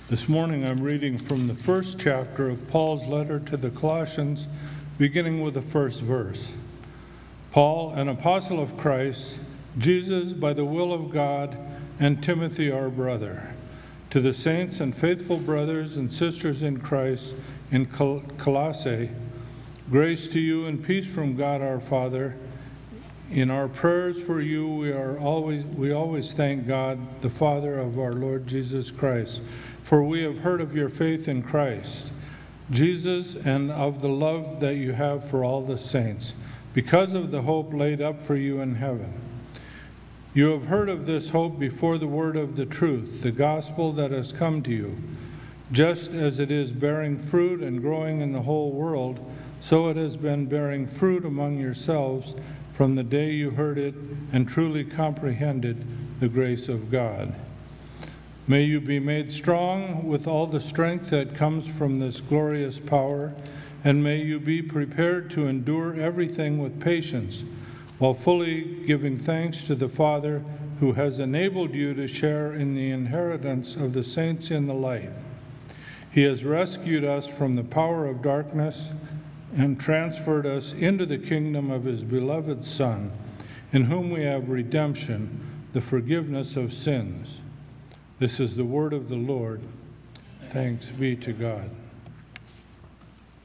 This morning I'm reading from the first chapter of Paul's letter to the Colossians, beginning with the first verse. Paul, an apostle of Christ, Jesus by the will of God, and Timothy our brother, to the saints and faithful brothers and sisters in Christ in Colossae, grace to you and peace from God our Father. In our prayers for you, we always thank God, the Father of our Lord Jesus Christ, for we have heard of your faith in Christ Jesus and of the love that you have for all the saints, because of the hope laid up for you in heaven. You have heard of this hope before the word of the truth, the gospel that has come to you. Just as it is bearing fruit and growing in the whole world, so it has been bearing fruit among yourselves from the day you heard it and truly comprehended the grace of God. May you be made strong with all the strength that comes from this glorious power, and may you be prepared to endure everything with patience, while fully giving thanks to the Father who has enabled you to share in the inheritance of the saints in the light. He has rescued us from the power of darkness and transferred us into the kingdom of his beloved Son, in whom we have redemption, the forgiveness of sins. This is the word of the Lord. Thanks be to God.